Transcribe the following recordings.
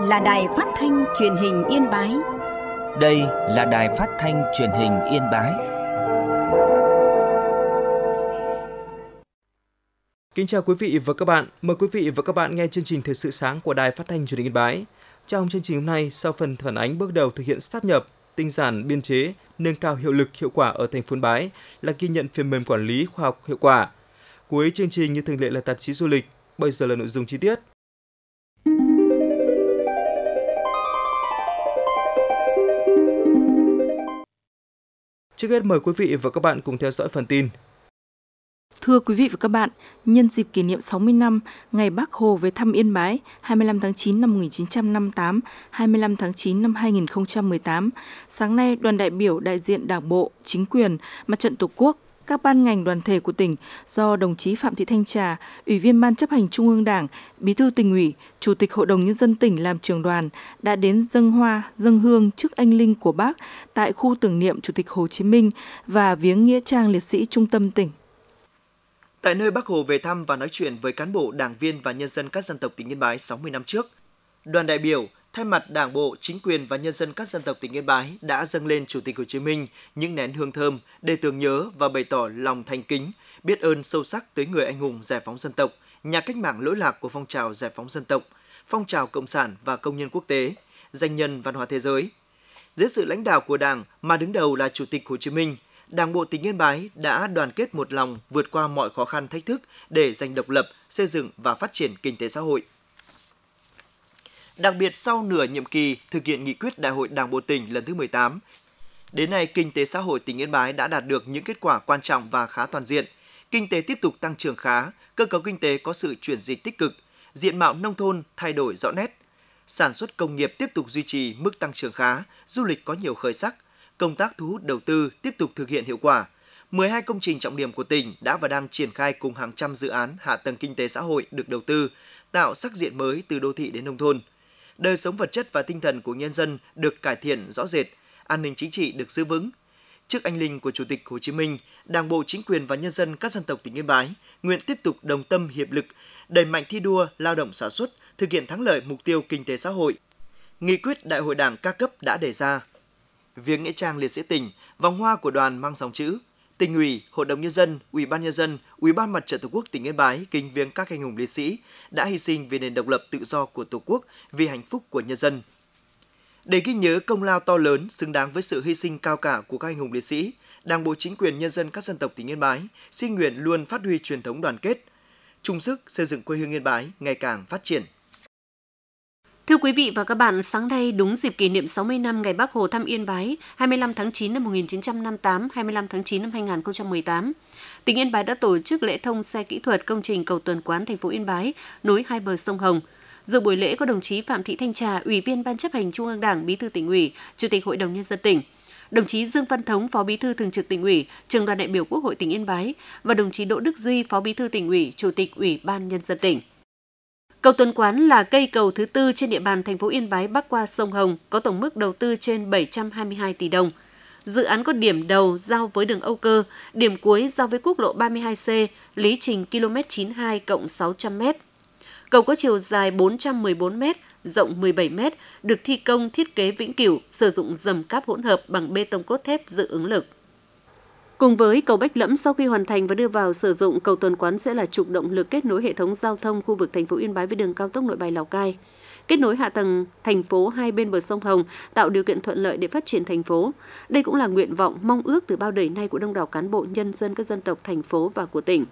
là Đài Phát thanh Truyền hình Yên Bái. Đây là Đài Phát thanh Truyền hình Yên Bái. Kính chào quý vị và các bạn. Mời quý vị và các bạn nghe chương trình Thời sự sáng của Đài Phát thanh Truyền hình Yên Bái. Trong chương trình hôm nay, sau phần phản ánh bước đầu thực hiện sáp nhập, tinh giản biên chế, nâng cao hiệu lực hiệu quả ở thành phố Yên Bái là ghi nhận phần mềm quản lý khoa học hiệu quả. Cuối chương trình như thường lệ là tạp chí du lịch. Bây giờ là nội dung chi tiết. Trước hết mời quý vị và các bạn cùng theo dõi phần tin. Thưa quý vị và các bạn, nhân dịp kỷ niệm 60 năm ngày Bác Hồ về thăm Yên Bái 25 tháng 9 năm 1958, 25 tháng 9 năm 2018, sáng nay đoàn đại biểu đại diện Đảng bộ, chính quyền, Mặt trận Tổ quốc, các ban ngành đoàn thể của tỉnh do đồng chí Phạm Thị Thanh Trà, Ủy viên Ban chấp hành Trung ương Đảng, Bí thư Tỉnh ủy, Chủ tịch Hội đồng Nhân dân tỉnh làm trưởng đoàn đã đến dâng hoa, dâng hương trước anh linh của Bác tại khu tưởng niệm Chủ tịch Hồ Chí Minh và viếng nghĩa trang liệt sĩ trung tâm tỉnh. Tại nơi Bác Hồ về thăm và nói chuyện với cán bộ, đảng viên và nhân dân các dân tộc tỉnh Yên Bái 60 năm trước, đoàn đại biểu thay mặt Đảng bộ, chính quyền và nhân dân các dân tộc tỉnh Yên Bái đã dâng lên Chủ tịch Hồ Chí Minh những nén hương thơm để tưởng nhớ và bày tỏ lòng thành kính, biết ơn sâu sắc tới người anh hùng giải phóng dân tộc, nhà cách mạng lỗi lạc của phong trào giải phóng dân tộc, phong trào cộng sản và công nhân quốc tế, danh nhân văn hóa thế giới. Dưới sự lãnh đạo của Đảng mà đứng đầu là Chủ tịch Hồ Chí Minh, Đảng bộ tỉnh Yên Bái đã đoàn kết một lòng vượt qua mọi khó khăn thách thức để giành độc lập, xây dựng và phát triển kinh tế xã hội. Đặc biệt sau nửa nhiệm kỳ thực hiện nghị quyết Đại hội Đảng bộ tỉnh lần thứ 18, đến nay kinh tế xã hội tỉnh Yên Bái đã đạt được những kết quả quan trọng và khá toàn diện. Kinh tế tiếp tục tăng trưởng khá, cơ cấu kinh tế có sự chuyển dịch tích cực, diện mạo nông thôn thay đổi rõ nét. Sản xuất công nghiệp tiếp tục duy trì mức tăng trưởng khá, du lịch có nhiều khởi sắc. Công tác thu hút đầu tư tiếp tục thực hiện hiệu quả. 12 công trình trọng điểm của tỉnh đã và đang triển khai cùng hàng trăm dự án hạ tầng kinh tế xã hội được đầu tư, tạo sắc diện mới từ đô thị đến nông thôn. Đời sống vật chất và tinh thần của nhân dân được cải thiện rõ rệt, an ninh chính trị được giữ vững. Trước anh linh của Chủ tịch Hồ Chí Minh, Đảng bộ, chính quyền và nhân dân các dân tộc tỉnh Yên Bái nguyện tiếp tục đồng tâm hiệp lực, đẩy mạnh thi đua, lao động sản xuất, thực hiện thắng lợi mục tiêu kinh tế xã hội. Nghị quyết Đại hội Đảng các cấp đã đề ra. Viếng nghĩa trang liệt sĩ tỉnh, vòng hoa của đoàn mang dòng chữ: Tỉnh ủy, Hội đồng Nhân dân, Ủy ban Nhân dân, Ủy ban Mặt trận Tổ quốc tỉnh Yên Bái kính viếng các anh hùng liệt sĩ đã hy sinh vì nền độc lập tự do của Tổ quốc, vì hạnh phúc của nhân dân. Để ghi nhớ công lao to lớn, xứng đáng với sự hy sinh cao cả của các anh hùng liệt sĩ, Đảng bộ, chính quyền, nhân dân các dân tộc tỉnh Yên Bái xin nguyện luôn phát huy truyền thống đoàn kết, chung sức xây dựng quê hương Yên Bái ngày càng phát triển. Thưa quý vị và các bạn, sáng nay đúng dịp kỷ niệm 60 năm ngày Bác Hồ thăm Yên Bái 25 tháng 9 năm 1958, 25 tháng 9 năm 2018, tỉnh Yên Bái đã tổ chức lễ thông xe kỹ thuật công trình cầu Tuần Quán thành phố Yên Bái nối hai bờ sông Hồng. Dự buổi lễ có đồng chí Phạm Thị Thanh Trà, Ủy viên Ban chấp hành Trung ương Đảng, Bí thư Tỉnh ủy, Chủ tịch Hội đồng Nhân dân tỉnh, đồng chí Dương Văn Thống, Phó Bí thư Thường trực Tỉnh ủy, Trưởng đoàn đại biểu Quốc hội tỉnh Yên Bái và đồng chí Đỗ Đức Duy, Phó Bí thư Tỉnh ủy, Chủ tịch Ủy ban Nhân dân tỉnh. Cầu Tuần Quán là cây cầu thứ tư trên địa bàn thành phố Yên Bái bắc qua sông Hồng, có tổng mức đầu tư trên 722 tỷ đồng. Dự án có điểm đầu giao với đường Âu Cơ, điểm cuối giao với quốc lộ 32C, lý trình km 92 + 600 m. Cầu có chiều dài 414 m, rộng 17 m, được thi công thiết kế vĩnh cửu, sử dụng dầm cáp hỗn hợp bằng bê tông cốt thép dự ứng lực. Cùng với cầu Bách Lẫm, sau khi hoàn thành và đưa vào sử dụng, cầu Tuần Quán sẽ là trục động lực kết nối hệ thống giao thông khu vực thành phố Yên Bái với đường cao tốc Nội Bài - Lào Cai, kết nối hạ tầng thành phố hai bên bờ sông Hồng, tạo điều kiện thuận lợi để phát triển thành phố. Đây cũng là nguyện vọng, mong ước từ bao đời nay của đông đảo cán bộ, nhân dân các dân tộc thành phố và của tỉnh.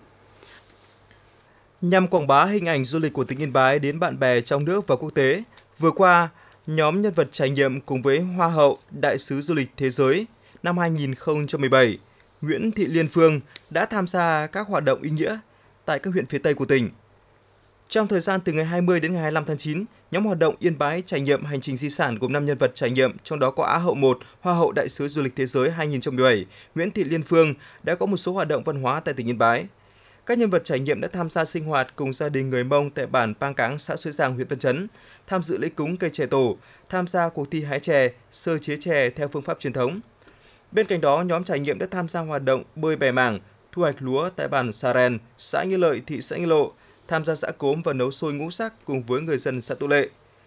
Nhằm quảng bá hình ảnh du lịch của tỉnh Yên Bái đến bạn bè trong nước và quốc tế, vừa qua, nhóm nhân vật trải nghiệm cùng với Hoa hậu Đại sứ du lịch thế giới năm 2017, Nguyễn Thị Liên Phương đã tham gia các hoạt động ý nghĩa tại các huyện phía Tây của tỉnh. Trong thời gian từ ngày 20 đến ngày 25 tháng 9, nhóm hoạt động Yên Bái trải nghiệm hành trình di sản gồm 5 nhân vật trải nghiệm, trong đó có Á hậu 1, Hoa hậu Đại sứ du lịch thế giới 2017, Nguyễn Thị Liên Phương đã có một số hoạt động văn hóa tại tỉnh Yên Bái. Các nhân vật trải nghiệm đã tham gia sinh hoạt cùng gia đình người Mông tại bản Pang Cáng, xã Suối Giang, huyện Văn Chấn, tham dự lễ cúng cây chè tổ, tham gia cuộc thi hái chè, sơ chế chè theo phương pháp truyền thống. Bên cạnh đó, nhóm trải nghiệm đã tham gia hoạt động bơi bè mảng, thu hoạch lúa tại bản Sa Ren, xã Nghĩa Lợi, thị xã Nghĩa Lộ, tham gia giã cốm và nấu xôi ngũ sắc cùng với người dân xã Tu Lệ.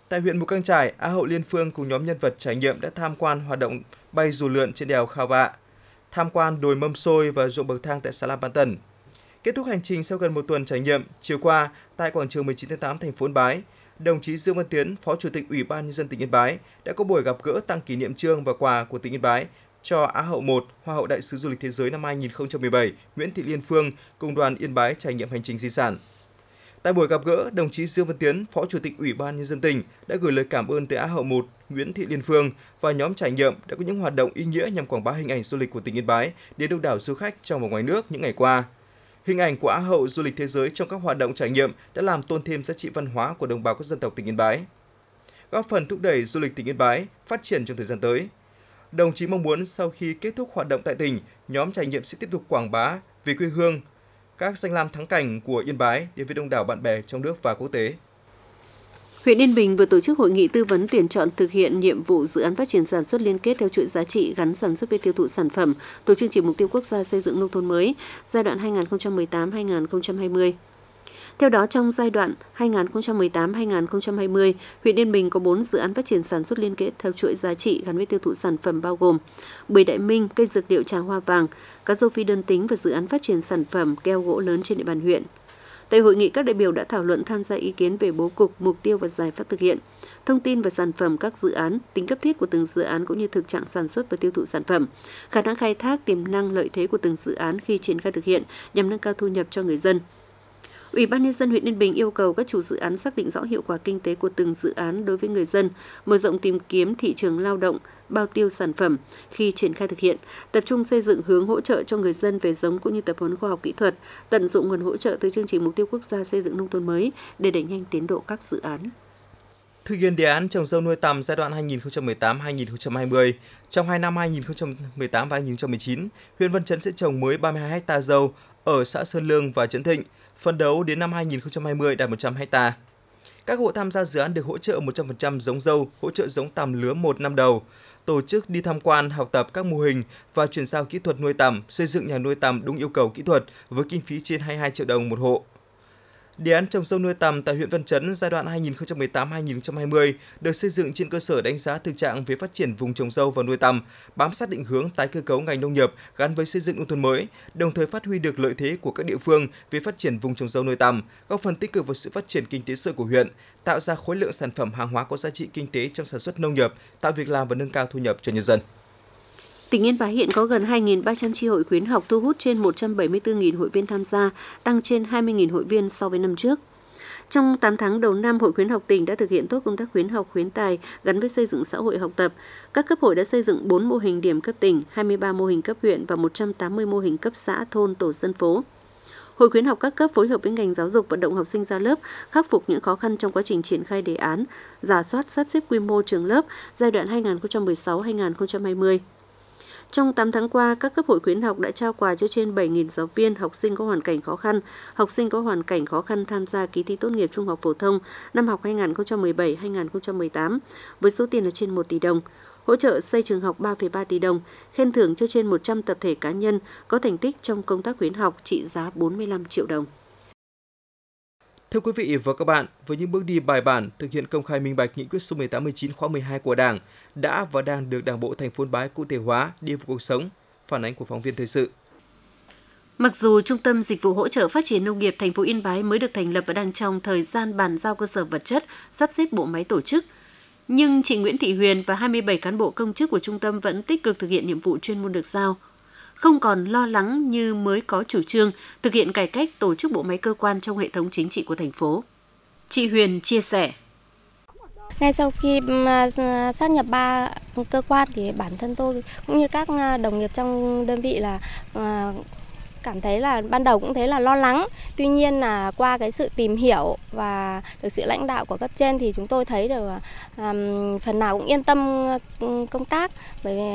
Tại huyện Mù Cang Chải, Á hậu Liên Phương cùng nhóm nhân vật trải nghiệm đã tham quan hoạt động bay dù lượn trên đèo Khao Vạ, tham quan đồi mâm xôi và ruộng bậc thang tại xã Lam Pan Tần. Kết thúc hành trình sau gần một tuần trải nghiệm, chiều qua tại quảng trường 19 tháng 8 thành phố Yên Bái, đồng chí Dương Văn Tiến, Phó Chủ tịch Ủy ban Nhân dân tỉnh Yên Bái đã có buổi gặp gỡ tặng kỷ niệm chương và quà của tỉnh Yên Bái cho Á hậu 1, Hoa hậu Đại sứ Du lịch Thế giới năm 2017 Nguyễn Thị Liên Phương cùng đoàn Yên Bái trải nghiệm hành trình di sản. Tại buổi gặp gỡ, đồng chí Dương Văn Tiến, Phó Chủ tịch Ủy ban Nhân dân tỉnh đã gửi lời cảm ơn tới Á hậu 1 Nguyễn Thị Liên Phương và nhóm trải nghiệm đã có những hoạt động ý nghĩa nhằm quảng bá hình ảnh du lịch của tỉnh Yên Bái đến đông đảo du khách trong và ngoài nước những ngày qua. Hình ảnh của Á hậu du lịch thế giới trong các hoạt động trải nghiệm đã làm tôn thêm giá trị văn hóa của đồng bào các dân tộc tỉnh Yên Bái, góp phần thúc đẩy du lịch tỉnh Yên Bái phát triển trong thời gian tới. Đồng chí mong muốn sau khi kết thúc hoạt động tại tỉnh, nhóm trải nghiệm sẽ tiếp tục quảng bá về quê hương, các danh lam thắng cảnh của Yên Bái đến với đông đảo bạn bè trong nước và quốc tế. Huyện Yên Bình vừa tổ chức hội nghị tư vấn tuyển chọn thực hiện nhiệm vụ dự án phát triển sản xuất liên kết theo chuỗi giá trị gắn sản xuất với tiêu thụ sản phẩm, tổ chương trình mục tiêu quốc gia xây dựng nông thôn mới giai đoạn 2018-2020. Theo đó, trong giai đoạn 2018-2020, huyện Yên Bình có 4 dự án phát triển sản xuất liên kết theo chuỗi giá trị gắn với tiêu thụ sản phẩm bao gồm bưởi Đại Minh, cây dược liệu trà hoa vàng, cá rô phi đơn tính và dự án phát triển sản phẩm keo gỗ lớn trên địa bàn huyện. Tại hội nghị, các đại biểu đã thảo luận tham gia ý kiến về bố cục, mục tiêu và giải pháp thực hiện, thông tin và sản phẩm các dự án, tính cấp thiết của từng dự án cũng như thực trạng sản xuất và tiêu thụ sản phẩm, khả năng khai thác tiềm năng lợi thế của từng dự án khi triển khai thực hiện nhằm nâng cao thu nhập cho người dân. Ủy ban Nhân dân huyện Yên Bình yêu cầu các chủ dự án xác định rõ hiệu quả kinh tế của từng dự án đối với người dân, mở rộng tìm kiếm thị trường lao động, bao tiêu sản phẩm khi triển khai thực hiện, tập trung xây dựng hướng hỗ trợ cho người dân về giống cũng như tập huấn khoa học kỹ thuật, tận dụng nguồn hỗ trợ từ chương trình mục tiêu quốc gia xây dựng nông thôn mới để đẩy nhanh tiến độ các dự án. Thực hiện đề án trồng dâu nuôi tầm giai đoạn 2018-2020, trong 2 năm 2018 và 2019, huyện Văn Chấn sẽ trồng mới 32 ha dâu ở xã Sơn Lương và Trấn Thịnh, phấn đấu đến năm 2020 đạt 100 ha. Các hộ tham gia dự án được hỗ trợ 100% giống dâu, hỗ trợ giống tằm lứa 1 năm đầu, tổ chức đi tham quan, học tập các mô hình và chuyển giao kỹ thuật nuôi tằm, xây dựng nhà nuôi tằm đúng yêu cầu kỹ thuật với kinh phí trên 22 triệu đồng một hộ. Đề án trồng dâu nuôi tằm tại huyện Văn Chấn giai đoạn 2018-2020 được xây dựng trên cơ sở đánh giá thực trạng về phát triển vùng trồng dâu và nuôi tằm, bám sát định hướng tái cơ cấu ngành nông nghiệp gắn với xây dựng nông thôn mới, đồng thời phát huy được lợi thế của các địa phương về phát triển vùng trồng dâu nuôi tằm, góp phần tích cực vào sự phát triển kinh tế xã hội của huyện, tạo ra khối lượng sản phẩm hàng hóa có giá trị kinh tế trong sản xuất nông nghiệp, tạo việc làm và nâng cao thu nhập cho nhân dân. Tỉnh Yên Bái hiện có gần 2.300 chi hội khuyến học thu hút trên 174.000 hội viên tham gia, tăng trên 20.000 hội viên so với năm trước. Trong 8 tháng đầu năm, Hội khuyến học tỉnh đã thực hiện tốt công tác khuyến học, khuyến tài gắn với xây dựng xã hội học tập. Các cấp hội đã xây dựng 4 mô hình điểm cấp tỉnh, 23 mô hình cấp huyện và 180 mô hình cấp xã, thôn, tổ dân phố. Hội khuyến học các cấp phối hợp với ngành giáo dục vận động học sinh ra lớp, khắc phục những khó khăn trong quá trình triển khai đề án, rà soát sắp xếp quy mô trường lớp giai đoạn 2016-2020. Trong 8 tháng qua, các cấp hội khuyến học đã trao quà cho trên 7.000 giáo viên, học sinh có hoàn cảnh khó khăn, học sinh có hoàn cảnh khó khăn tham gia kỳ thi tốt nghiệp trung học phổ thông năm học 2017-2018 với số tiền là trên 1 tỷ đồng, hỗ trợ xây trường học 3,3 tỷ đồng, khen thưởng cho trên 100 tập thể cá nhân có thành tích trong công tác khuyến học trị giá 45 triệu đồng. Thưa quý vị và các bạn, với những bước đi bài bản thực hiện công khai minh bạch nghị quyết số 18/19 khóa 12 của Đảng đã và đang được Đảng bộ thành phố Yên Bái cụ thể hóa đi vào cuộc sống, phản ánh của phóng viên thời sự. Mặc dù Trung tâm Dịch vụ Hỗ trợ Phát triển Nông nghiệp thành phố Yên Bái mới được thành lập và đang trong thời gian bàn giao cơ sở vật chất, sắp xếp bộ máy tổ chức, nhưng chị Nguyễn Thị Huyền và 27 cán bộ công chức của trung tâm vẫn tích cực thực hiện nhiệm vụ chuyên môn được giao. Không còn lo lắng như mới có chủ trương thực hiện cải cách tổ chức bộ máy cơ quan trong hệ thống chính trị của thành phố. Chị Huyền chia sẻ. Ngay sau khi sát nhập 3 cơ quan thì bản thân tôi cũng như các đồng nghiệp trong đơn vị là cảm thấy là ban đầu cũng thấy là lo lắng. Tuy nhiên là qua cái sự tìm hiểu và được sự lãnh đạo của cấp trên thì chúng tôi thấy được phần nào cũng yên tâm công tác, bởi vì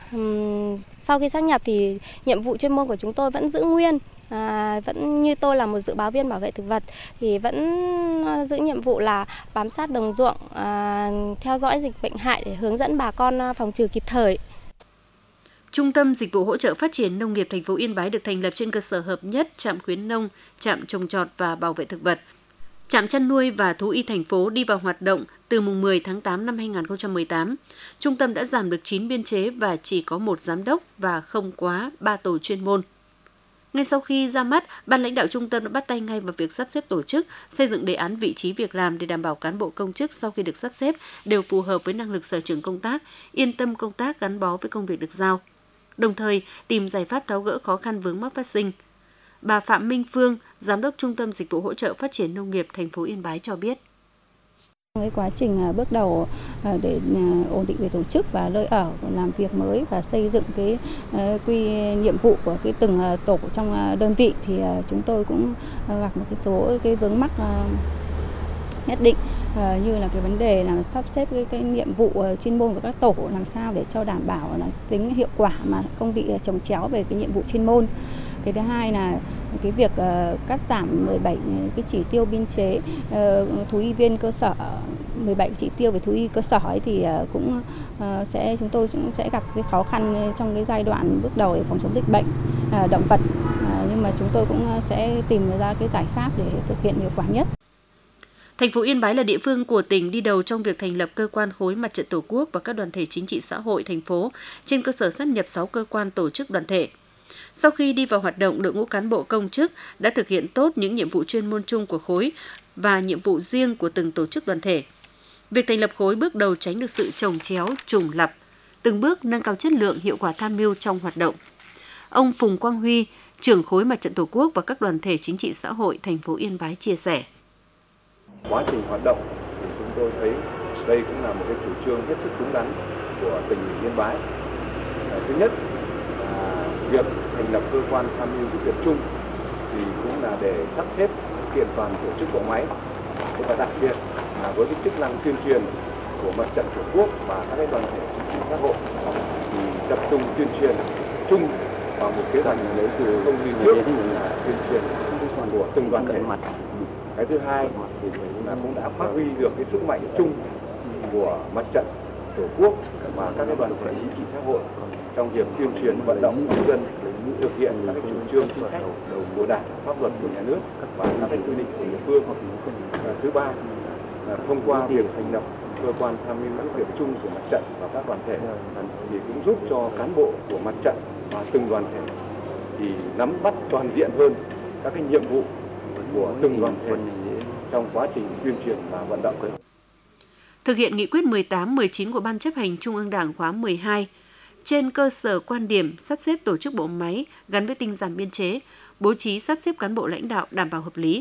sau khi sát nhập thì nhiệm vụ chuyên môn của chúng tôi vẫn giữ nguyên. Vẫn như tôi là một dự báo viên bảo vệ thực vật thì vẫn giữ nhiệm vụ là bám sát đồng ruộng, theo dõi dịch bệnh hại để hướng dẫn bà con phòng trừ kịp thời. Trung tâm Dịch vụ Hỗ trợ Phát triển Nông nghiệp thành phố Yên Bái được thành lập trên cơ sở hợp nhất trạm khuyến nông, trạm trồng trọt và bảo vệ thực vật. Trạm chăn nuôi và thú y thành phố đi vào hoạt động từ mùng 10 tháng 8 năm 2018. Trung tâm đã giảm được 9 biên chế và chỉ có 1 giám đốc và không quá 3 tổ chuyên môn. Ngay sau khi ra mắt, ban lãnh đạo trung tâm đã bắt tay ngay vào việc sắp xếp tổ chức, xây dựng đề án vị trí việc làm để đảm bảo cán bộ công chức sau khi được sắp xếp đều phù hợp với năng lực sở trường công tác, yên tâm công tác gắn bó với công việc được giao. Đồng thời, tìm giải pháp tháo gỡ khó khăn vướng mắc phát sinh. Bà Phạm Minh Phương, Giám đốc Trung tâm Dịch vụ Hỗ trợ Phát triển Nông nghiệp thành phố Yên Bái cho biết. Cái quá trình bước đầu để ổn định về tổ chức và nơi ở, làm việc mới và xây dựng cái nhiệm vụ của cái từng tổ trong đơn vị thì chúng tôi cũng gặp một cái số cái vướng mắc nhất định, như là cái vấn đề là sắp xếp cái nhiệm vụ chuyên môn của các tổ làm sao để cho đảm bảo là tính hiệu quả mà không bị chồng chéo về cái nhiệm vụ chuyên môn. Cái thứ hai là cái việc cắt giảm 17 cái chỉ tiêu biên chế thú y viên cơ sở, 17 chỉ tiêu về thú y cơ sở ấy thì cũng chúng tôi cũng sẽ gặp cái khó khăn trong cái giai đoạn bước đầu để phòng chống dịch bệnh động vật, nhưng mà chúng tôi cũng sẽ tìm ra cái giải pháp để thực hiện hiệu quả nhất. Thành phố Yên Bái là địa phương của tỉnh đi đầu trong việc thành lập cơ quan khối Mặt trận Tổ quốc và các đoàn thể chính trị xã hội thành phố trên cơ sở sáp nhập 6 cơ quan tổ chức đoàn thể. Sau khi đi vào hoạt động, đội ngũ cán bộ công chức đã thực hiện tốt những nhiệm vụ chuyên môn chung của khối và nhiệm vụ riêng của từng tổ chức đoàn thể. Việc thành lập khối bước đầu tránh được sự chồng chéo, trùng lặp, từng bước nâng cao chất lượng, hiệu quả tham mưu trong hoạt động. Ông Phùng Quang Huy, trưởng khối Mặt trận Tổ quốc và các đoàn thể chính trị xã hội thành phố Yên Bái chia sẻ. Quá trình hoạt động thì chúng tôi thấy đây cũng là một cái chủ trương hết sức đúng đắn của tỉnh Yên Bái. Thứ nhất là việc thành lập cơ quan tham mưu giúp việc chung thì cũng là để sắp xếp kiện toàn tổ chức bộ máy, và đặc biệt là với cái chức năng tuyên truyền của Mặt trận Tổ quốc và các cái đoàn thể chính trị xã hội thì tập trung tuyên truyền chung vào một kế hoạch lấy từ không đi trước là tuyên truyền của từng đoàn thể. Cái thứ hai thì cũng đã phát huy được cái sức mạnh chung của Mặt trận Tổ quốc và các cái đoàn thể chính trị xã hội trong việc tuyên truyền vận động nhân dân thực hiện các cái chủ trương chính sách của Đảng, pháp luật của nhà nước và các cái quy định của địa phương. Thứ ba là thông qua việc thành lập cơ quan tham mưu giúp việc chung của Mặt trận và các đoàn thể thì cũng giúp cho cán bộ của Mặt trận và từng đoàn thể thì nắm bắt toàn diện hơn các cái nhiệm vụ của từng đoàn thể trong quá trình tuyên truyền và vận động. Thực hiện nghị quyết 18-19 của Ban chấp hành Trung ương Đảng khóa 12, trên cơ sở quan điểm sắp xếp tổ chức bộ máy gắn với tinh giản biên chế, bố trí sắp xếp cán bộ lãnh đạo đảm bảo hợp lý.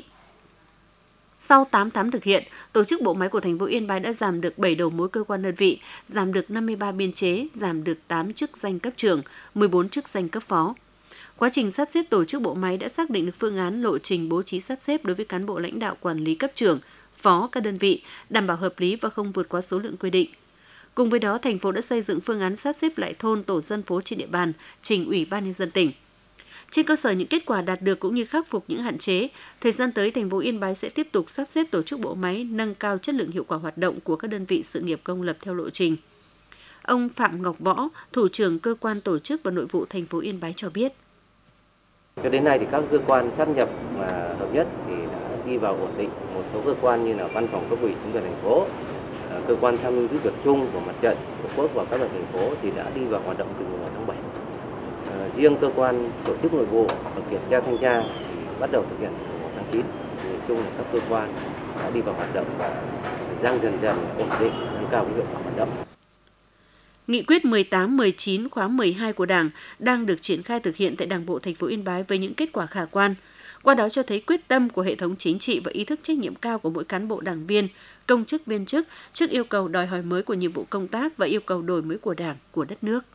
Sau 8 tháng thực hiện, tổ chức bộ máy của thành phố Yên Bái đã giảm được 7 đầu mối cơ quan đơn vị, giảm được 53 biên chế, giảm được 8 chức danh cấp trưởng, 14 chức danh cấp phó. Quá trình sắp xếp tổ chức bộ máy đã xác định được phương án lộ trình bố trí sắp xếp đối với cán bộ lãnh đạo quản lý cấp trưởng, phó các đơn vị, đảm bảo hợp lý và không vượt quá số lượng quy định. Cùng với đó, thành phố đã xây dựng phương án sắp xếp lại thôn tổ dân phố trên địa bàn, trình Ủy ban Nhân dân tỉnh. Trên cơ sở những kết quả đạt được cũng như khắc phục những hạn chế, thời gian tới thành phố Yên Bái sẽ tiếp tục sắp xếp tổ chức bộ máy, nâng cao chất lượng hiệu quả hoạt động của các đơn vị sự nghiệp công lập theo lộ trình. Ông Phạm Ngọc Võ, thủ trưởng cơ quan tổ chức và nội vụ thành phố Yên Bái cho biết. Cho đến nay thì các cơ quan sáp nhập và hợp nhất thì đã đi vào ổn định. Một số cơ quan như là văn phòng cấp ủy chính quyền thành phố, cơ quan tham mưu giúp việc chung của Mặt trận Tổ quốc và các đoàn thành phố thì đã đi vào hoạt động từ mùng 1 tháng 7. Riêng cơ quan tổ chức nội vụ và kiểm tra thanh tra thì bắt đầu thực hiện từ mùng 1 tháng 9. Thì chung là các cơ quan đã đi vào hoạt động và đang dần dần ổn định, nâng cao hiệu quả hoạt động. Nghị quyết 18-19 khóa 12 của Đảng đang được triển khai thực hiện tại Đảng bộ thành phố Yên Bái với những kết quả khả quan. Qua đó cho thấy quyết tâm của hệ thống chính trị và ý thức trách nhiệm cao của mỗi cán bộ đảng viên, công chức viên chức trước yêu cầu đòi hỏi mới của nhiệm vụ công tác và yêu cầu đổi mới của Đảng, của đất nước.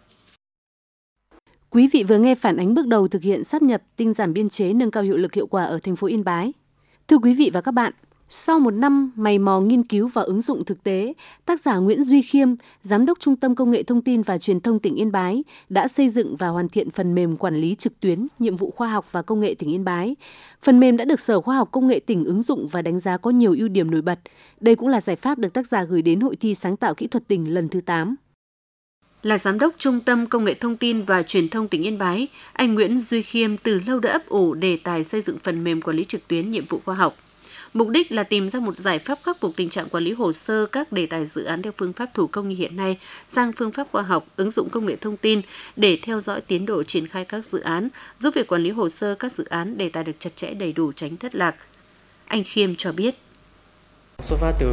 Quý vị vừa nghe phản ánh bước đầu thực hiện sáp nhập, tinh giản biên chế, nâng cao hiệu lực hiệu quả ở thành phố Yên Bái. Thưa quý vị và các bạn, sau một năm mày mò nghiên cứu và ứng dụng thực tế, tác giả Nguyễn Duy Khiêm, Giám đốc Trung tâm Công nghệ Thông tin và Truyền thông tỉnh Yên Bái đã xây dựng và hoàn thiện phần mềm quản lý trực tuyến nhiệm vụ khoa học và công nghệ tỉnh Yên Bái. Phần mềm đã được Sở Khoa học Công nghệ tỉnh ứng dụng và đánh giá có nhiều ưu điểm nổi bật. Đây cũng là giải pháp được tác giả gửi đến Hội thi Sáng tạo Kỹ thuật tỉnh lần thứ 8. Là Giám đốc Trung tâm Công nghệ Thông tin và Truyền thông tỉnh Yên Bái, anh Nguyễn Duy Khiêm từ lâu đã ấp ủ đề tài xây dựng phần mềm quản lý trực tuyến nhiệm vụ khoa học. Mục đích là tìm ra một giải pháp khắc phục tình trạng quản lý hồ sơ các đề tài dự án theo phương pháp thủ công như hiện nay sang phương pháp khoa học, ứng dụng công nghệ thông tin để theo dõi tiến độ triển khai các dự án, giúp việc quản lý hồ sơ các dự án đề tài được chặt chẽ đầy đủ, tránh thất lạc. Anh Khiêm cho biết. Xuất phát từ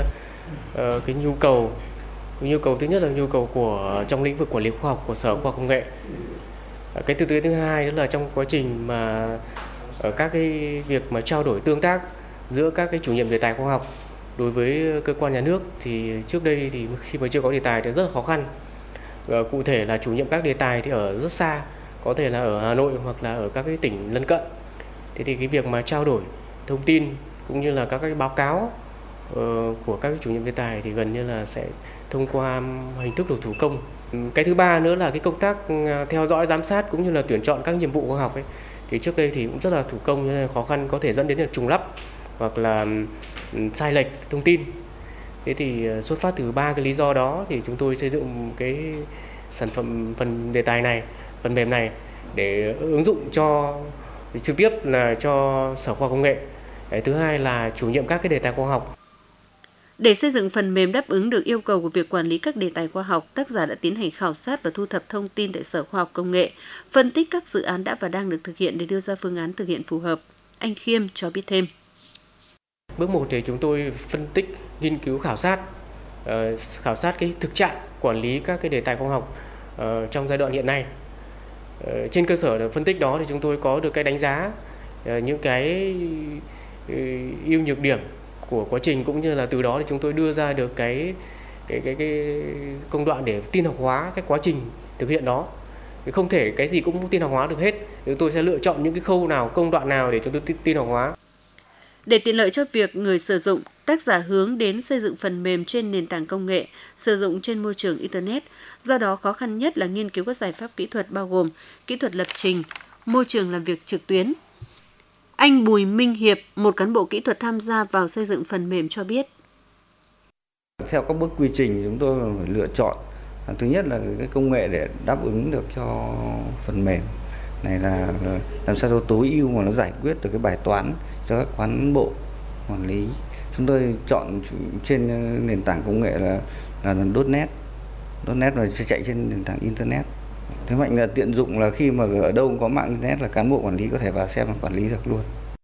cái nhu cầu thứ nhất là nhu cầu của trong lĩnh vực quản lý khoa học của Sở Khoa học Công nghệ. Cái thứ hai đó là trong quá trình mà các cái việc mà trao đổi tương tác giữa các cái chủ nhiệm đề tài khoa học đối với cơ quan nhà nước thì trước đây thì khi mà chưa có đề tài thì rất là khó khăn. Cụ thể là chủ nhiệm các đề tài thì ở rất xa, có thể là ở Hà Nội hoặc là ở các cái tỉnh lân cận. Thế thì cái việc mà trao đổi thông tin cũng như là các cái báo cáo của các cái chủ nhiệm đề tài thì gần như là sẽ thông qua hình thức thủ công. Cái thứ ba nữa là cái công tác theo dõi, giám sát cũng như là tuyển chọn các nhiệm vụ khoa học ấy. Thì trước đây thì cũng rất là thủ công nên là khó khăn, có thể dẫn đến là trùng lắp hoặc là sai lệch thông tin. Thế thì xuất phát từ ba cái lý do đó thì chúng tôi xây dựng cái sản phẩm phần đề tài này, phần mềm này để ứng dụng cho trực tiếp là cho Sở Khoa học Công nghệ. Thứ hai là chủ nhiệm các cái đề tài khoa học. Để xây dựng phần mềm đáp ứng được yêu cầu của việc quản lý các đề tài khoa học, tác giả đã tiến hành khảo sát và thu thập thông tin tại Sở Khoa học Công nghệ, phân tích các dự án đã và đang được thực hiện để đưa ra phương án thực hiện phù hợp. Anh Khiêm cho biết thêm. Bước 1 thì chúng tôi phân tích, nghiên cứu, khảo sát cái thực trạng quản lý các cái đề tài khoa học trong giai đoạn hiện nay. Trên cơ sở phân tích đó thì chúng tôi có được cái đánh giá những cái ưu nhược điểm của quá trình, cũng như là từ đó thì chúng tôi đưa ra được cái công đoạn để tin học hóa cái quá trình thực hiện đó. Không thể cái gì cũng tin học hóa được hết. Chúng tôi sẽ lựa chọn những cái khâu nào, công đoạn nào để chúng tôi tin học hóa. Để tiện lợi cho việc người sử dụng, tác giả hướng đến xây dựng phần mềm trên nền tảng công nghệ, sử dụng trên môi trường Internet. Do đó, khó khăn nhất là nghiên cứu các giải pháp kỹ thuật bao gồm kỹ thuật lập trình, môi trường làm việc trực tuyến. Anh Bùi Minh Hiệp, một cán bộ kỹ thuật tham gia vào xây dựng phần mềm cho biết. Theo các bước quy trình chúng tôi phải lựa chọn. Thứ nhất là cái công nghệ để đáp ứng được cho phần mềm này là làm sao cho tối ưu mà nó giải quyết được cái bài toán cho các cán bộ quản lý. Chúng tôi chọn trên nền tảng công nghệ là .NET và sẽ chạy trên nền tảng Internet. Thế mạnh là tiện dụng là khi mà ở đâu có mạng Internet là cán bộ quản lý có thể vào xem và quản lý được luôn.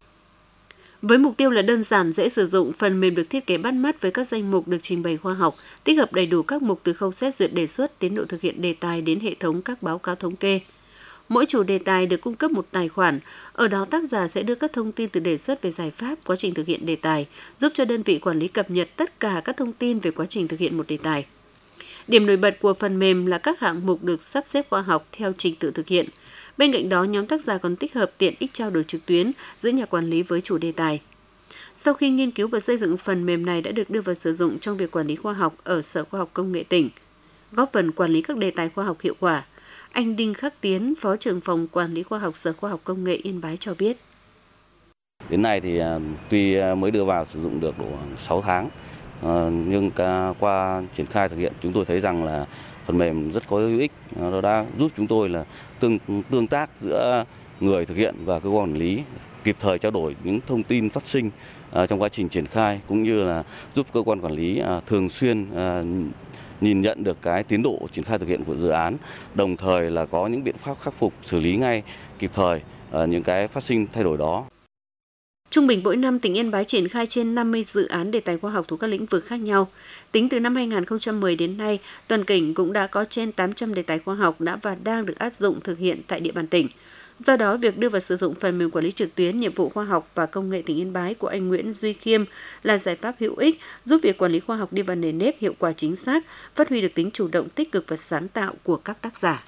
Với mục tiêu là đơn giản, dễ sử dụng, phần mềm được thiết kế bắt mắt với các danh mục được trình bày khoa học, tích hợp đầy đủ các mục từ khâu xét duyệt đề xuất, tiến độ thực hiện đề tài đến hệ thống các báo cáo thống kê. Mỗi chủ đề tài được cung cấp một tài khoản, ở đó tác giả sẽ đưa các thông tin từ đề xuất về giải pháp, quá trình thực hiện đề tài, giúp cho đơn vị quản lý cập nhật tất cả các thông tin về quá trình thực hiện một đề tài. Điểm nổi bật của phần mềm là các hạng mục được sắp xếp khoa học theo trình tự thực hiện. Bên cạnh đó, nhóm tác giả còn tích hợp tiện ích trao đổi trực tuyến giữa nhà quản lý với chủ đề tài. Sau khi nghiên cứu và xây dựng, phần mềm này đã được đưa vào sử dụng trong việc quản lý khoa học ở Sở Khoa học Công nghệ tỉnh, góp phần quản lý các đề tài khoa học hiệu quả. Anh Đinh Khắc Tiến, Phó trưởng phòng Quản lý khoa học Sở Khoa học Công nghệ Yên Bái cho biết. Đến nay thì tuy mới đưa vào sử dụng được độ 6 tháng, nhưng qua triển khai thực hiện chúng tôi thấy rằng là phần mềm rất có hữu ích. Nó đã giúp chúng tôi là tương tác giữa người thực hiện và cơ quan quản lý, kịp thời trao đổi những thông tin phát sinh trong quá trình triển khai, cũng như là giúp cơ quan quản lý thường xuyên nhìn nhận được cái tiến độ triển khai thực hiện của dự án, đồng thời là có những biện pháp khắc phục, xử lý ngay kịp thời những cái phát sinh thay đổi đó. Trung bình mỗi năm, tỉnh Yên Bái triển khai trên 50 dự án đề tài khoa học thuộc các lĩnh vực khác nhau. Tính từ năm 2010 đến nay, toàn tỉnh cũng đã có trên 800 đề tài khoa học đã và đang được áp dụng thực hiện tại địa bàn tỉnh. Do đó, việc đưa vào sử dụng phần mềm quản lý trực tuyến nhiệm vụ khoa học và công nghệ tỉnh Yên Bái của anh Nguyễn Duy Khiêm là giải pháp hữu ích, giúp việc quản lý khoa học đi vào nền nếp, hiệu quả, chính xác, phát huy được tính chủ động, tích cực và sáng tạo của các tác giả.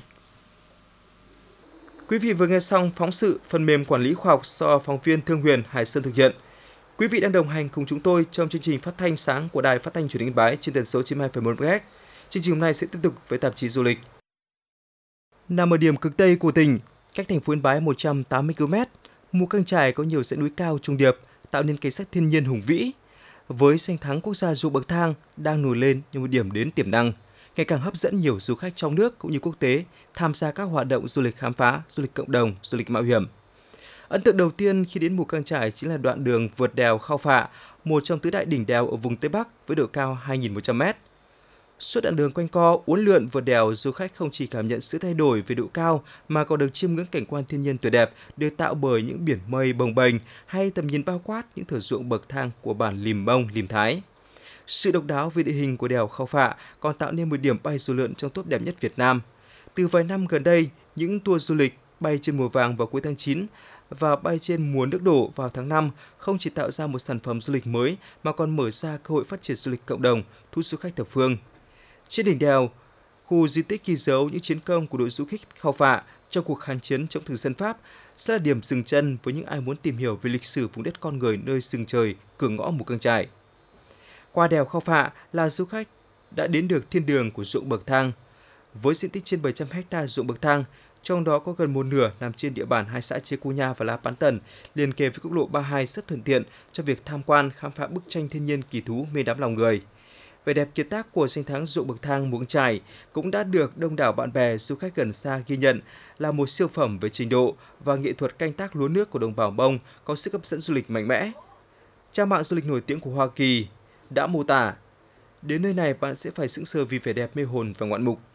Quý vị vừa nghe xong phóng sự phần mềm quản lý khoa học do phóng viên Thương Huyền, Hải Sơn thực hiện. Quý vị đang đồng hành cùng chúng tôi trong chương trình phát thanh sáng của Đài Phát thanh Truyền hình Yên Bái trên tần số 92,1 MHz. Chương trình hôm nay sẽ tiếp tục với tạp chí du lịch. Nằm ở điểm cực Tây của tỉnh, cách thành phố Yên Bái 180 km, Mù Căng Chải có nhiều dãy núi cao trùng điệp, tạo nên cảnh sắc thiên nhiên hùng vĩ. Với danh thắng quốc gia ruộng bậc thang đang nổi lên như một điểm đến tiềm năng, ngày càng hấp dẫn nhiều du khách trong nước cũng như quốc tế tham gia các hoạt động du lịch khám phá, du lịch cộng đồng, du lịch mạo hiểm. Ấn tượng đầu tiên khi đến Mù Cang Chải chính là đoạn đường vượt đèo Khao Phạ, một trong tứ đại đỉnh đèo ở vùng Tây Bắc với độ cao 2.100 m. Suốt đoạn đường quanh co, uốn lượn vượt đèo, du khách không chỉ cảm nhận sự thay đổi về độ cao mà còn được chiêm ngưỡng cảnh quan thiên nhiên tuyệt đẹp được tạo bởi những biển mây bồng bềnh hay tầm nhìn bao quát những thửa ruộng bậc thang của bản Lìm Mông, Lìm Thái. Sự độc đáo về địa hình của đèo Khao Phạ còn tạo nên một điểm bay dù lượn trong top đẹp nhất Việt Nam. Từ vài năm gần đây, những tour du lịch bay trên mùa vàng vào cuối tháng 9 và bay trên mùa nước đổ vào tháng 5 không chỉ tạo ra một sản phẩm du lịch mới mà còn mở ra cơ hội phát triển du lịch cộng đồng, thu hút du khách thập phương. Trên đỉnh đèo, khu di tích ghi dấu những chiến công của đội du kích Khao Phạ trong cuộc kháng chiến chống thực dân Pháp sẽ là điểm dừng chân với những ai muốn tìm hiểu về lịch sử vùng đất con người nơi sừng trời, cửa ngõ Mù Cang Chải. Qua đèo Khao Phạ là du khách đã đến được thiên đường của ruộng bậc thang. Với diện tích trên 700 ha ruộng bậc thang, trong đó có gần một nửa nằm trên địa bàn hai xã Chê Cô Nha và La Pán Tần, liền kề với quốc lộ 32 rất thuận tiện cho việc tham quan, khám phá bức tranh thiên nhiên kỳ thú mê đắm lòng người. Vẻ đẹp kiệt tác của danh thắng ruộng bậc thang Mù Cang Chải cũng đã được đông đảo bạn bè du khách gần xa ghi nhận là một siêu phẩm về trình độ và nghệ thuật canh tác lúa nước của đồng bào Mông có sức hấp dẫn du lịch mạnh mẽ. Trang mạng du lịch nổi tiếng của Hoa Kỳ đã mô tả, đến nơi này bạn sẽ phải sững sờ vì vẻ đẹp mê hồn và ngoạn mục.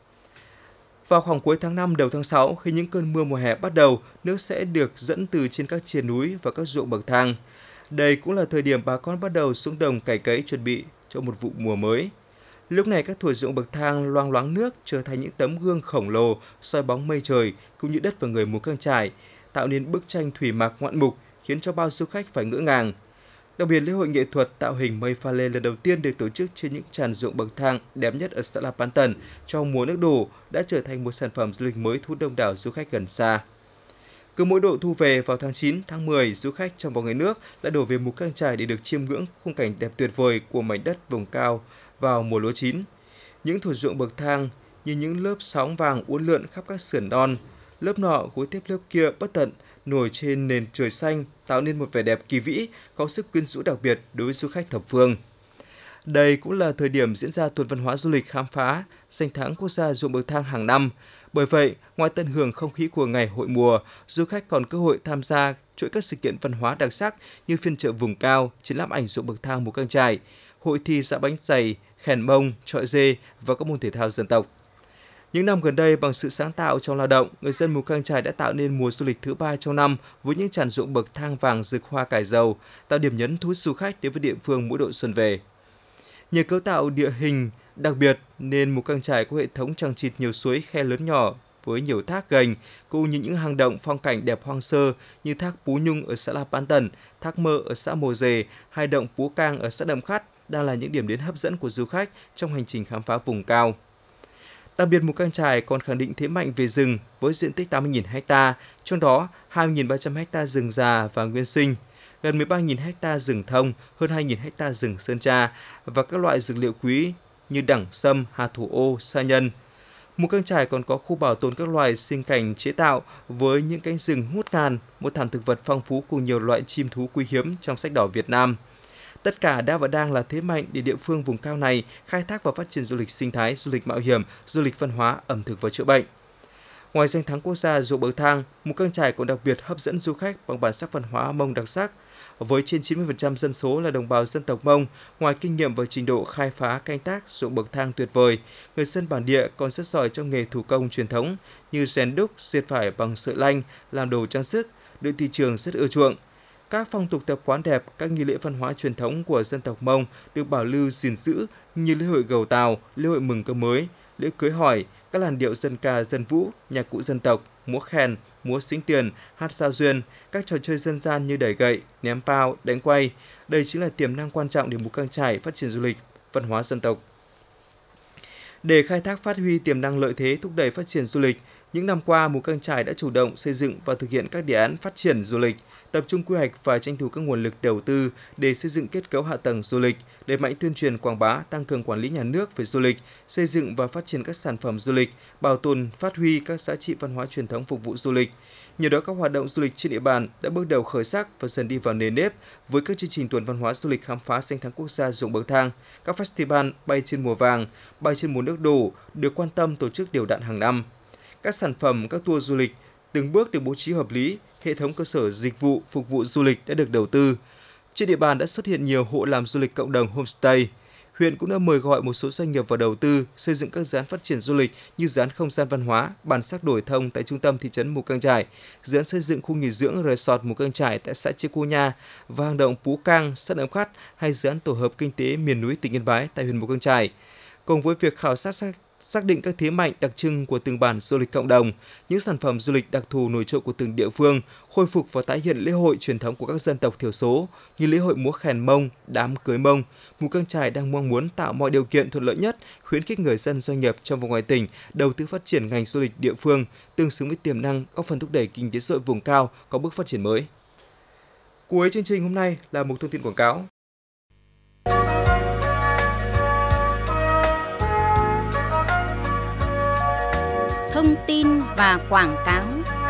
Vào khoảng cuối tháng 5 đầu tháng 6, khi những cơn mưa mùa hè bắt đầu, nước sẽ được dẫn từ trên các triền núi và các ruộng bậc thang. Đây cũng là thời điểm bà con bắt đầu xuống đồng cày cấy chuẩn bị cho một vụ mùa mới. Lúc này các thủa ruộng bậc thang loang loáng nước trở thành những tấm gương khổng lồ soi bóng mây trời cũng như đất và người Mù Cang Chải, tạo nên bức tranh thủy mặc ngoạn mục khiến cho bao du khách phải ngỡ ngàng. Đặc biệt, lễ hội nghệ thuật tạo hình mây pha lê lần đầu tiên được tổ chức trên những tràn ruộng bậc thang đẹp nhất ở xã La Pán Tần trong mùa nước đổ đã trở thành một sản phẩm du lịch mới thu hút đông đảo du khách gần xa. Cứ mỗi độ thu về vào tháng 9, tháng 10, du khách trong và ngoài nước đã đổ về Mù Cang Chải để được chiêm ngưỡng khung cảnh đẹp tuyệt vời của mảnh đất vùng cao vào mùa lúa chín. Những thửa ruộng bậc thang như những lớp sóng vàng uốn lượn khắp các sườn non, lớp nọ gối tiếp lớp kia bất tận nổi trên nền trời xanh tạo nên một vẻ đẹp kỳ vĩ, có sức quyến rũ đặc biệt đối với du khách thập phương. Đây cũng là thời điểm diễn ra tuần văn hóa du lịch khám phá danh thắng quốc gia ruộng bậc thang hàng năm. Bởi vậy, ngoài tận hưởng không khí của ngày hội mùa, du khách còn cơ hội tham gia chuỗi các sự kiện văn hóa đặc sắc như phiên chợ vùng cao, triển lãm ảnh ruộng bậc thang Mù Cang Chải, hội thi giã bánh dày, khèn mông, chọi dê và các môn thể thao dân tộc. Những năm gần đây, bằng sự sáng tạo trong lao động, người dân Mù Cang Chải đã tạo nên mùa du lịch thứ 3 trong năm với những tràn ruộng bậc thang vàng rực hoa cải dầu, tạo điểm nhấn thu hút du khách đến với địa phương mỗi độ xuân về. Nhờ cấu tạo địa hình đặc biệt nên Mù Cang Chải có hệ thống chằng chịt nhiều suối khe lớn nhỏ với nhiều thác gành, cũng như những hang động phong cảnh đẹp hoang sơ như thác Pú Nhung ở xã La Pán Tần, thác Mơ ở xã Mồ Dề, hay động Pú Cang ở xã Đầm Khắt đang là những điểm đến hấp dẫn của du khách trong hành trình khám phá vùng cao. Đặc biệt, Mù Cang Chải còn khẳng định thế mạnh về rừng với diện tích 80.000 ha, trong đó 20.300 ha rừng già và nguyên sinh, gần 13.000 ha rừng thông, hơn 2.000 ha rừng sơn tra và các loại dược liệu quý như đẳng sâm, hà thủ ô, sa nhân. Mù Cang Chải còn có khu bảo tồn các loài sinh cảnh chế tạo với những cánh rừng ngút ngàn, một thảm thực vật phong phú cùng nhiều loại chim thú quý hiếm trong sách đỏ Việt Nam. Tất cả đã và đang là thế mạnh để địa phương vùng cao này khai thác và phát triển du lịch sinh thái, du lịch mạo hiểm, du lịch văn hóa, ẩm thực và chữa bệnh. Ngoài danh thắng quốc gia ruộng bậc thang, Mù Cang Chải còn đặc biệt hấp dẫn du khách bằng bản sắc văn hóa Mông đặc sắc. Với trên 90% dân số là đồng bào dân tộc Mông, ngoài kinh nghiệm và trình độ khai phá canh tác ruộng bậc thang tuyệt vời, người dân bản địa còn rất giỏi trong nghề thủ công truyền thống như rèn đúc, dệt vải bằng sợi lanh, làm đồ trang sức, được thị trường rất ưa chuộng. Các phong tục tập quán đẹp, các nghi lễ văn hóa truyền thống của dân tộc Mông được bảo lưu gìn giữ như lễ hội gầu Tàu, lễ hội mừng cơm mới, lễ cưới hỏi, các làn điệu dân ca dân vũ, nhạc cụ dân tộc, múa khen, múa xính tiền, hát giao duyên, các trò chơi dân gian như đẩy gậy, ném pao, đánh quay. Đây chính là tiềm năng quan trọng để Mù Cang Chải phát triển du lịch, văn hóa dân tộc. Để khai thác phát huy tiềm năng lợi thế thúc đẩy phát triển du lịch, những năm qua Mù Cang Chải đã chủ động xây dựng và thực hiện các đề án phát triển du lịch, tập trung quy hoạch và tranh thủ các nguồn lực đầu tư để xây dựng kết cấu hạ tầng du lịch, đẩy mạnh tuyên truyền quảng bá, tăng cường quản lý nhà nước về du lịch, xây dựng và phát triển các sản phẩm du lịch, bảo tồn, phát huy các giá trị văn hóa truyền thống phục vụ du lịch. Nhờ đó, các hoạt động du lịch trên địa bàn đã bước đầu khởi sắc và dần đi vào nề nếp với các chương trình tuần văn hóa du lịch khám phá danh thắng quốc gia ruộng bậc thang, các festival bay trên mùa vàng, bay trên mùa nước đổ được quan tâm tổ chức đều đặn hàng năm. Các sản phẩm, các tour du lịch từng bước được bố trí hợp lý, hệ thống cơ sở dịch vụ phục vụ du lịch đã được đầu tư. Trên địa bàn đã xuất hiện nhiều hộ làm du lịch cộng đồng homestay. Huyện cũng đã mời gọi một số doanh nghiệp vào đầu tư xây dựng các dự án phát triển du lịch như dự án không gian văn hóa, bản sắc đồi thông tại trung tâm thị trấn Mù Cang Chải, dự án xây dựng khu nghỉ dưỡng resort Mù Cang Chải tại xã Chư Cô Nha và hang động Pú Cang, xã Nậm Khắt hay dự án tổ hợp kinh tế miền núi tỉnh Yên Bái tại huyện Mù Cang Chải. Cùng với việc khảo sát xác định các thế mạnh đặc trưng của từng bản du lịch cộng đồng, những sản phẩm du lịch đặc thù nổi trội của từng địa phương, khôi phục và tái hiện lễ hội truyền thống của các dân tộc thiểu số như lễ hội múa khèn Mông, đám cưới Mông. Mù Cang Chải đang mong muốn tạo mọi điều kiện thuận lợi nhất, khuyến khích người dân doanh nghiệp trong và ngoài tỉnh đầu tư phát triển ngành du lịch địa phương tương xứng với tiềm năng, góp phần thúc đẩy kinh tế xã hội vùng cao có bước phát triển mới. Cuối chương trình hôm nay là một thông tin quảng cáo. Thông tin và quảng cáo.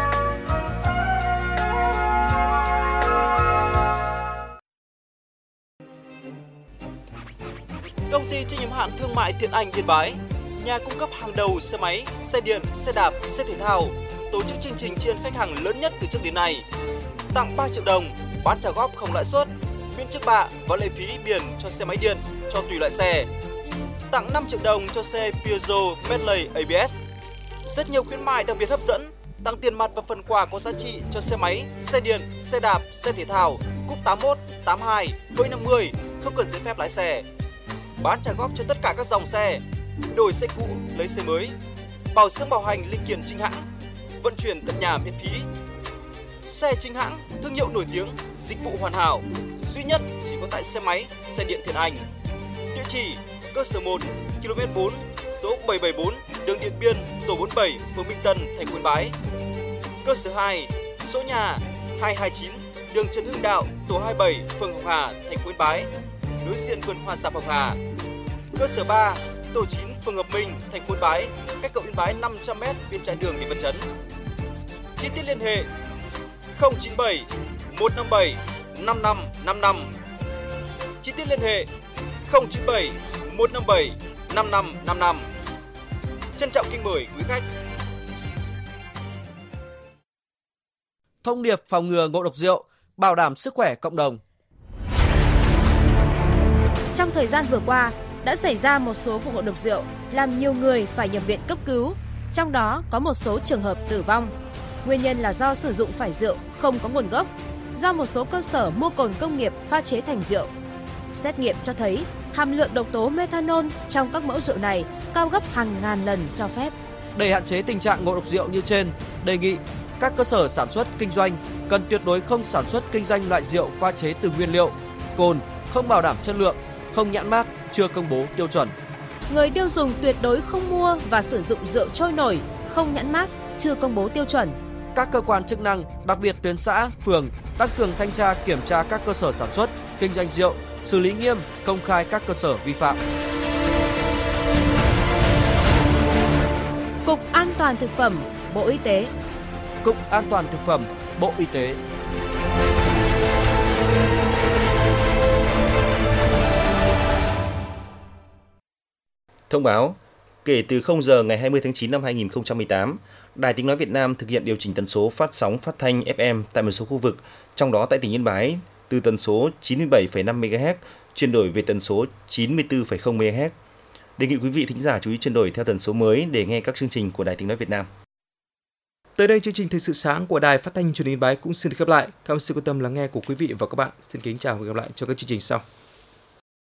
Công ty trách nhiệm hữu hạn thương mại Thiện Anh Yên Bái, nhà cung cấp hàng đầu xe máy, xe điện, xe đạp, xe thể thao, tổ chức chương trình tri ân khách hàng lớn nhất từ trước đến nay. Tặng 3 triệu đồng, bán trả góp không lãi suất, miễn trước bạ và lệ phí biển cho xe máy điện cho tùy loại xe. Tặng 5 triệu đồng cho xe Peugeot Medley ABS. Rất nhiều khuyến mại đặc biệt hấp dẫn, tặng tiền mặt và phần quà có giá trị cho xe máy, xe điện, xe đạp, xe thể thao, cúp 81, 82, với 50, không cần giấy phép lái xe. Bán trả góp cho tất cả các dòng xe, đổi xe cũ lấy xe mới, bảo dưỡng bảo hành linh kiện chính hãng, vận chuyển tận nhà miễn phí. Xe chính hãng, thương hiệu nổi tiếng, dịch vụ hoàn hảo, duy nhất chỉ có tại xe máy, xe điện Thiện Anh. Địa chỉ: cơ sở 1, km 4, số 774, đường Điện Biên, tổ 47, phường Minh Tân, thành phố Yên Bái. Cơ sở 2, số nhà 229, đường Trần Hưng Đạo, tổ 27, phường Hồng Hà, thành phố Yên Bái, đối diện vườn hoa Sạp Hồng Hà. Cơ sở 3, tổ 9, phường Hợp Minh, thành phố Yên Bái, cách cầu Yên Bái 500m bên trái đường Nguyễn Văn Chấn. Chi tiết liên hệ 097 157 5555. Chi tiết liên hệ 097 157 5555. Trân trọng kính mời quý khách. Thông điệp phòng ngừa ngộ độc rượu, bảo đảm sức khỏe cộng đồng. Trong thời gian vừa qua, đã xảy ra một số vụ ngộ độc rượu làm nhiều người phải nhập viện cấp cứu, trong đó có một số trường hợp tử vong. Nguyên nhân là do sử dụng phải rượu không có nguồn gốc, do một số cơ sở mua cồn công nghiệp pha chế thành rượu. Xét nghiệm cho thấy hàm lượng độc tố methanol trong các mẫu rượu này cao gấp hàng ngàn lần cho phép. Để hạn chế tình trạng ngộ độc rượu như trên, đề nghị các cơ sở sản xuất kinh doanh cần tuyệt đối không sản xuất kinh doanh loại rượu pha chế từ nguyên liệu, cồn, không bảo đảm chất lượng, không nhãn mác, chưa công bố tiêu chuẩn. Người tiêu dùng tuyệt đối không mua và sử dụng rượu trôi nổi, không nhãn mác, chưa công bố tiêu chuẩn. Các cơ quan chức năng, đặc biệt tuyến xã, phường, tăng cường thanh tra kiểm tra các cơ sở sản xuất, kinh doanh rượu, xử lý nghiêm, công khai các cơ sở vi phạm. Cục An toàn thực phẩm, Bộ Y tế. Cục An toàn thực phẩm, Bộ Y tế. Thông báo, kể từ 0 giờ ngày 20 tháng 9 năm 2018, Đài Tiếng nói Việt Nam thực hiện điều chỉnh tần số phát sóng phát thanh FM tại một số khu vực, trong đó tại tỉnh Yên Bái, từ tần số 97,5 MHz chuyển đổi về tần số 94,0 MHz. Đề nghị quý vị thính giả chú ý chuyển đổi theo tần số mới để nghe các chương trình của Đài Tiếng nói Việt Nam. Tới đây chương trình Thời sự sáng của Đài Phát thanh Truyền hình Yên Bái cũng xin được khép lại. Cảm ơn sự quan tâm lắng nghe của quý vị và các bạn. Xin kính chào và hẹn gặp lại trong các chương trình sau.